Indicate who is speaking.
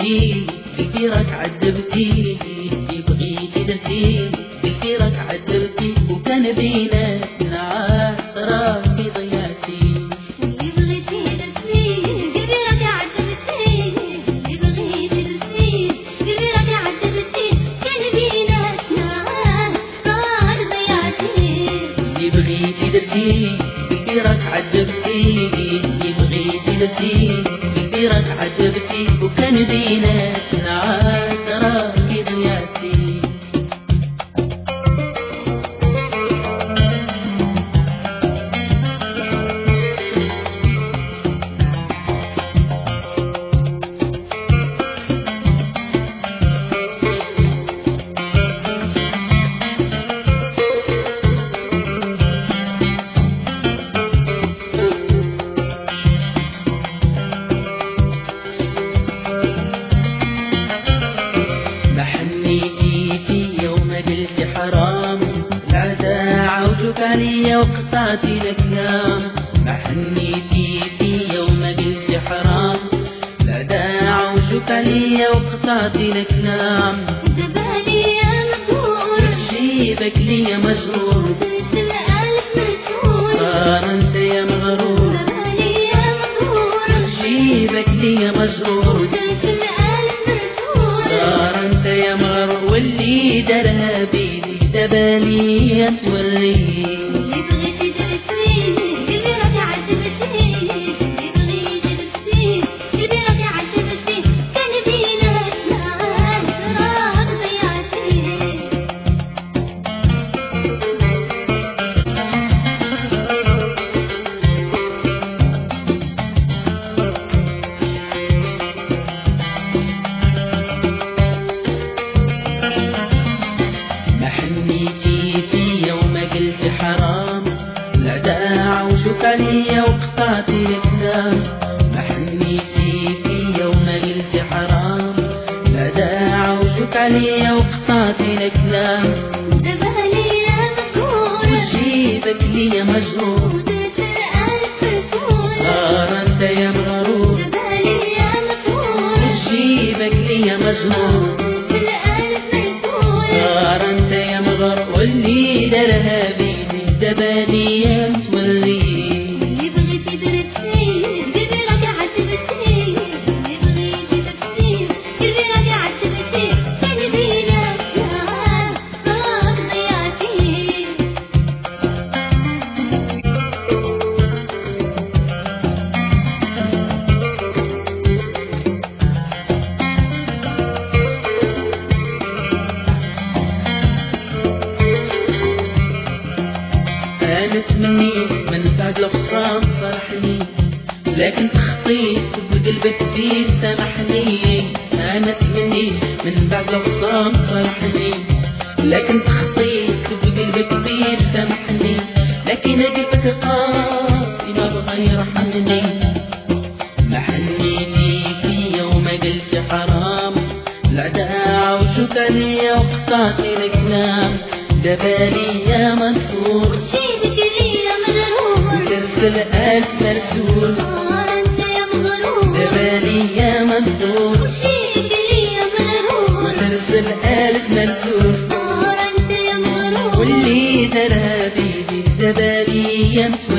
Speaker 1: درتي قلبي راك عذبتي، اللي بغيتي درتي قلبي راك عذبتي، وكان بيناتنا عهد راكي ضيعتي.
Speaker 2: اللي بغيتي درتي قلبي راك عذبتي، اللي بغيتي درتي قلبي راك عذبتي، كان بيناتنا عهد راك ضيعتي.
Speaker 1: اللي بغيتي درتي قلبي راك عذبتي، اللي بغيتي درتي قلبي راك عذبتي، وكان بيناتنا عهد راكي ضيعتي. حرام العدا عوجك عليا وقطعتي الكلام، ما حنيتي في يوم قلت حرام العدا عوجك عليا وقطعتي الكلام.
Speaker 2: دبالي يا مكور
Speaker 1: جيبك ليا مجرور
Speaker 2: ترسل ألف مرسول،
Speaker 1: صار انت يا مغرور.
Speaker 2: دبالي يا مكور
Speaker 1: جيبك ليا مجرور
Speaker 2: ترسل ألف مرسول،
Speaker 1: صار انت يا مغرور. واللي درها بيدي دبالي توريه.
Speaker 2: اللي بغيتي درتي قلبي راك عذبتي، اللي بغيتي درتي قلبي راك عذبتي، كان بيناتنا عهد راك ضيعتي.
Speaker 1: حنيتي في يوم قلت حرام العدا عوجك عليا وقطعتي الكلام، ما حنيتي في يوم قلت حرام العدا عوجك عليا وقطعتي الكلام.
Speaker 2: دبالي يا مكور
Speaker 1: وجيبك ليا مجرور
Speaker 2: وترسل ألف رسول،
Speaker 1: صار انت يا مغرور.
Speaker 2: دبالي يا مكور
Speaker 1: وجيبك ليا مجرور
Speaker 2: ترسل ألف رسول،
Speaker 1: صار انت يا مغرور. واللي درها بيدي دبالي توريه.
Speaker 2: اللي بغيتي درتي قلبي راك عذبتي، اللي بغيتي درتي قلبي راك عذبتي، كان بيناتنا راك ضيعتي.
Speaker 1: هانت مني من بعد الخصام صالحني، لكن خطيت بقلبك فيه سامحني. هانت مني من بعد الخصام صالحني، لكن خطيت بقلبك فيه سامحني. لكن قلبك قاسي ما بغى يرحمني، ما حنيتي في يوم قلت حرام العدا عوجك عليا وقطعتي الكلام. دبالي يا منثور
Speaker 2: جيبك ليا مجرور
Speaker 1: ترسل ألف مرسول،
Speaker 2: صار انت يا مغرور،
Speaker 1: دبالي يا منثور
Speaker 2: جيبك ليا مجرور
Speaker 1: ترسل ألف مرسول.
Speaker 2: صار انت يا مغرور.
Speaker 1: واللي درها بيدي دبالي